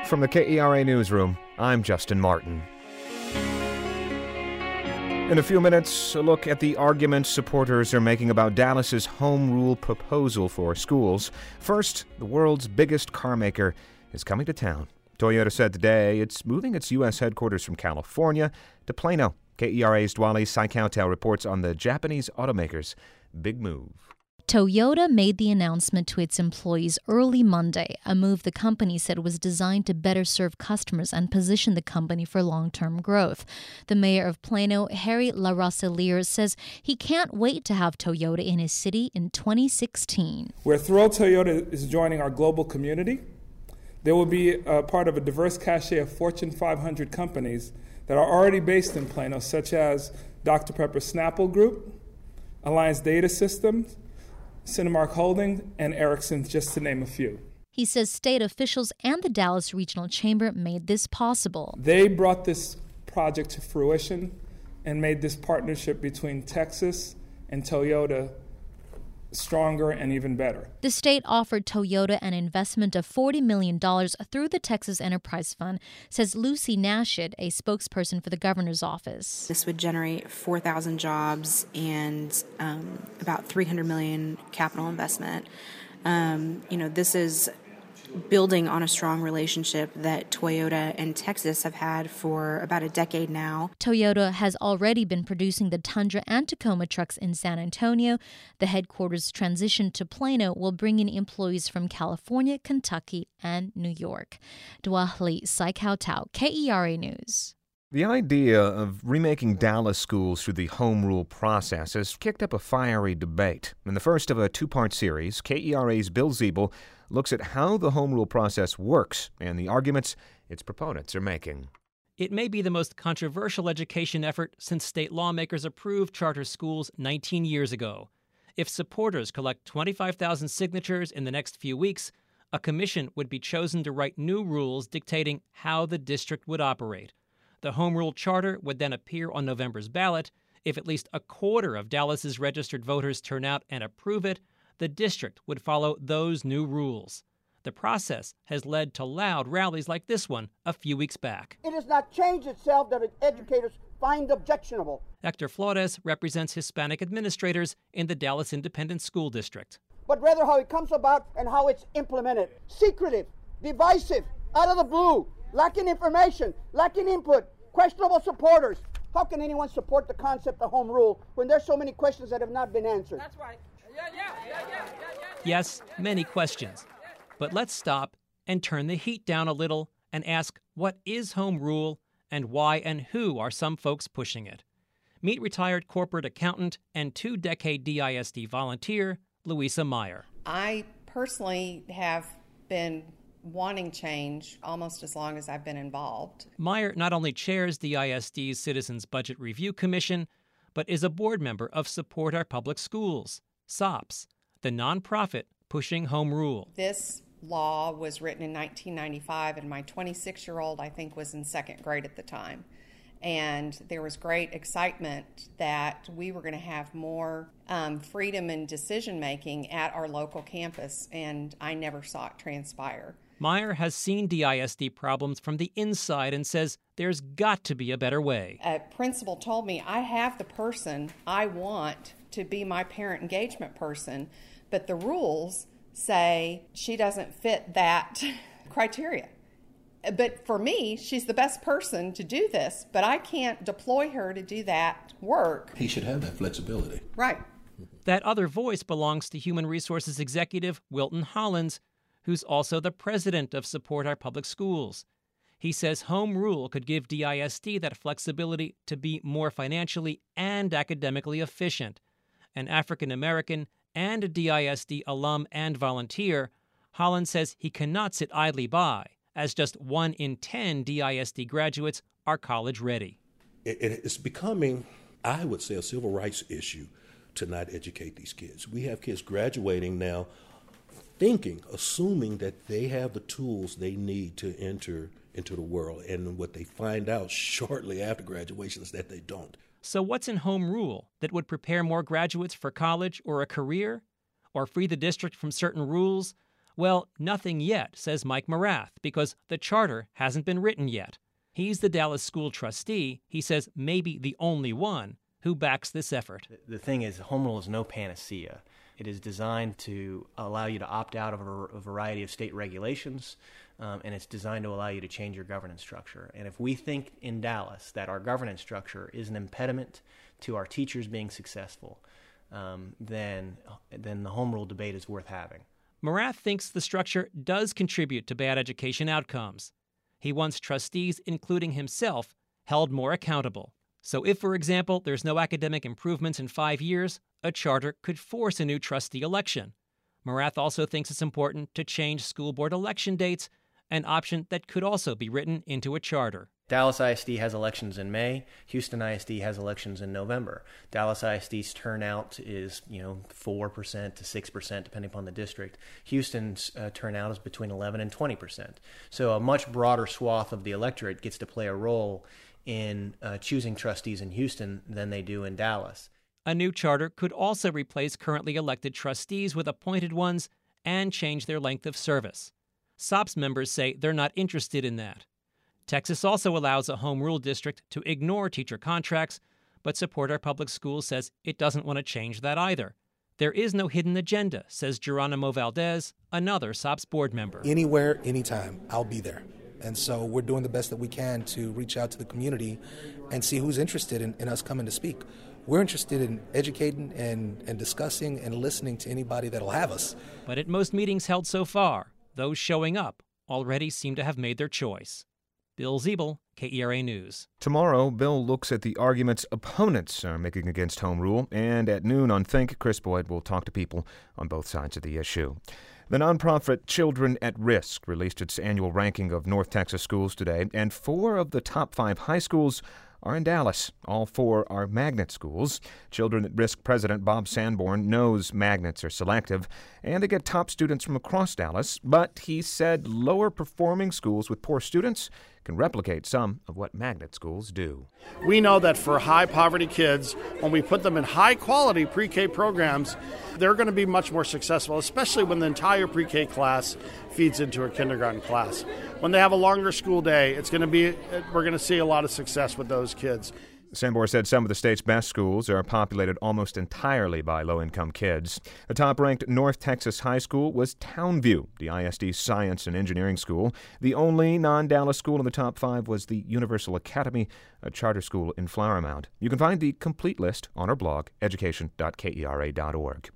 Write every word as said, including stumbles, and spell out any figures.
from the K E R A Newsroom, I'm Justin Martin. In a few minutes, a look at the arguments supporters are making about Dallas's home rule proposal for schools. First, the world's biggest car maker is coming to town. Toyota said today it's moving its U S headquarters from California to Plano. K E R A's Dwali Saikautel reports on the Japanese automaker's big move. Toyota made the announcement to its employees early Monday, a move the company said was designed to better serve customers and position the company for long-term growth. The mayor of Plano, Harry LaRoselier, says he can't wait to have Toyota in his city in twenty sixteen. We're thrilled Toyota is joining our global community. They will be a part of a diverse cache of Fortune five hundred companies that are already based in Plano, such as Doctor Pepper Snapple Group, Alliance Data Systems, Cinemark Holdings, and Ericsson, just to name a few. He says state officials and the Dallas Regional Chamber made this possible. They brought this project to fruition and made this partnership between Texas and Toyota stronger and even better. The state offered Toyota an investment of forty million dollars through the Texas Enterprise Fund, says Lucy Nashid, a spokesperson for the governor's office. This would generate four thousand jobs and um, about three hundred million dollars capital investment. Um, you know, this is building on a strong relationship that Toyota and Texas have had for about a decade now. Toyota has already been producing the Tundra and Tacoma trucks in San Antonio. The headquarters transition to Plano will bring in employees from California, Kentucky, and New York. Dwali Saikautel, K E R A News. The idea of remaking Dallas schools through the home rule process has kicked up a fiery debate. In the first of a two-part series, K E R A's Bill Ziebel looks at how the home rule process works and the arguments its proponents are making. It may be the most controversial education effort since state lawmakers approved charter schools nineteen years ago. If supporters collect twenty-five thousand signatures in the next few weeks, a commission would be chosen to write new rules dictating how the district would operate. The home rule charter would then appear on November's ballot. If at least a quarter of Dallas's registered voters turn out and approve it, the district would follow those new rules. The process has led to loud rallies like this one a few weeks back. It has not changed itself that educators find objectionable. Hector Flores represents Hispanic administrators in the Dallas Independent School District. But rather how it comes about and how it's implemented. Secretive, divisive, out of the blue, lacking information, lacking input, questionable supporters. How can anyone support the concept of home rule when there's so many questions that have not been answered? That's right. Yeah, yeah, yeah, yeah, yeah, yeah. Yes, many questions. But let's stop and turn the heat down a little and ask, what is home rule and why and who are some folks pushing it? Meet retired corporate accountant and two-decade D I S D volunteer, Louisa Meyer. I personally have been wanting change almost as long as I've been involved. Meyer not only chairs D I S D's Citizens Budget Review Commission, but is a board member of Support Our Public Schools, S O P S, the nonprofit pushing home rule. This law was written in nineteen ninety-five, and my twenty-six-year-old, I think, was in second grade at the time. And there was great excitement that we were going to have more um, freedom in decision-making at our local campus, and I never saw it transpire. Meyer has seen D I S D problems from the inside and says there's got to be a better way. A principal told me, I have the person I want to be my parent engagement person, but the rules say she doesn't fit that criteria. But for me, she's the best person to do this, but I can't deploy her to do that work. He should have that flexibility. Right. That other voice belongs to Human Resources Executive Wilton Hollins, who's also the president of Support Our Public Schools. He says home rule could give D I S D that flexibility to be more financially and academically efficient. An African-American and a D I S D alum and volunteer, Hollins says he cannot sit idly by, as just one in ten D I S D graduates are college-ready. It's becoming, I would say, a civil rights issue to not educate these kids. We have kids graduating now thinking, assuming that they have the tools they need to enter into the world, and what they find out shortly after graduation is that they don't. So what's in home rule that would prepare more graduates for college or a career, or free the district from certain rules, Well, nothing yet, says Mike Morath, because the charter hasn't been written yet. He's the Dallas school trustee, he says maybe the only one, who backs this effort. The thing is, home rule is no panacea. It is designed to allow you to opt out of a, a variety of state regulations, um, and it's designed to allow you to change your governance structure. And if we think in Dallas that our governance structure is an impediment to our teachers being successful, um, then, then the home rule debate is worth having. Morath thinks the structure does contribute to bad education outcomes. He wants trustees, including himself, held more accountable. So if, for example, there's no academic improvements in five years, a charter could force a new trustee election. Morath also thinks it's important to change school board election dates, an option that could also be written into a charter. Dallas I S D has elections in May. Houston I S D has elections in November. Dallas I S D's turnout is, you know, four percent to six percent, depending upon the district. Houston's uh, turnout is between eleven and twenty percent. So a much broader swath of the electorate gets to play a role in uh, choosing trustees in Houston than they do in Dallas. A new charter could also replace currently elected trustees with appointed ones and change their length of service. S O P S members say they're not interested in that. Texas also allows a home rule district to ignore teacher contracts, but Support Our Public Schools says it doesn't want to change that either. There is no hidden agenda, says Geronimo Valdez, another S O P S board member. Anywhere, anytime, I'll be there. And so we're doing the best that we can to reach out to the community and see who's interested in, in us coming to speak. We're interested in educating and, and discussing and listening to anybody that'll have us. But at most meetings held so far, those showing up already seem to have made their choice. Bill Ziebel, K E R A News. Tomorrow, Bill looks at the arguments opponents are making against home rule, and at noon on Think, Chris Boyd will talk to people on both sides of the issue. The nonprofit Children at Risk released its annual ranking of North Texas schools today, and four of the top five high schools are in Dallas. All four are magnet schools. Children at Risk President Bob Sanborn knows magnets are selective, and they get top students from across Dallas, but he said lower-performing schools with poor students can replicate some of what magnet schools do. We know that for high-poverty kids, when we put them in high-quality pre-K programs, they're going to be much more successful, especially when the entire pre-K class feeds into a kindergarten class. When they have a longer school day, it's going to be we're going to see a lot of success with those kids. Sanborn said some of the state's best schools are populated almost entirely by low-income kids. The top-ranked North Texas high school was Townview, the I S D Science and Engineering School. The only non-Dallas school in the top five was the Universal Academy, a charter school in Flower Mound. You can find the complete list on our blog, education dot K E R A dot org.